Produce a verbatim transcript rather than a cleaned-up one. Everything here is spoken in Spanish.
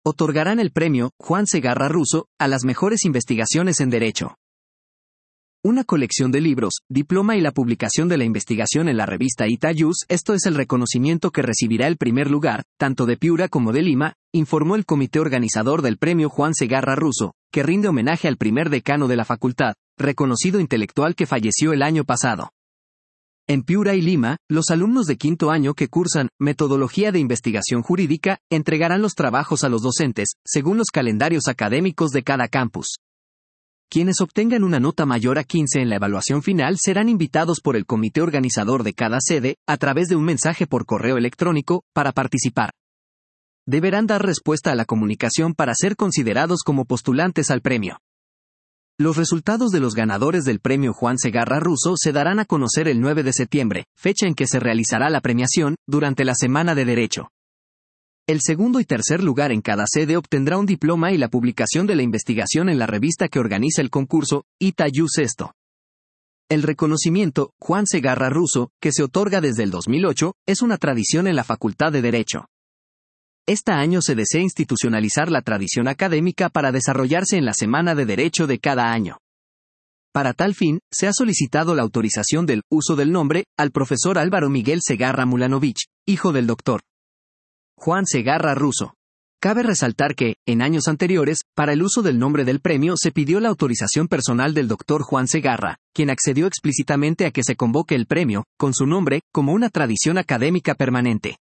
otorgarán el premio Juan Segarra Russo a las mejores investigaciones en Derecho. Una colección de libros, diploma y la publicación de la investigación en la revista Ita Jus, esto es el reconocimiento que recibirá el primer lugar, tanto de Piura como de Lima, informó el comité organizador del premio Juan Segarra Russo, que rinde homenaje al primer decano de la facultad, reconocido intelectual que falleció el año pasado. En Piura y Lima, los alumnos de quinto año que cursan Metodología de Investigación Jurídica entregarán los trabajos a los docentes, según los calendarios académicos de cada campus. Quienes obtengan una nota mayor a quince en la evaluación final serán invitados por el comité organizador de cada sede, a través de un mensaje por correo electrónico, para participar. Deberán dar respuesta a la comunicación para ser considerados como postulantes al premio. Los resultados de los ganadores del premio Juan Segarra Russo se darán a conocer el nueve de septiembre, fecha en que se realizará la premiación, durante la Semana de Derecho. El segundo y tercer lugar en cada sede obtendrá un diploma y la publicación de la investigación en la revista que organiza el concurso, Ita Jus Esto. El reconocimiento, Juan Segarra Russo, que se otorga desde el dos mil ocho, es una tradición en la Facultad de Derecho. Este año se desea institucionalizar la tradición académica para desarrollarse en la Semana de Derecho de cada año. Para tal fin, se ha solicitado la autorización del uso del nombre al profesor Álvaro Miguel Segarra Mulanovich, hijo del doctor Juan Segarra Russo. Cabe resaltar que, en años anteriores, para el uso del nombre del premio se pidió la autorización personal del doctor Juan Segarra, quien accedió explícitamente a que se convoque el premio, con su nombre, como una tradición académica permanente.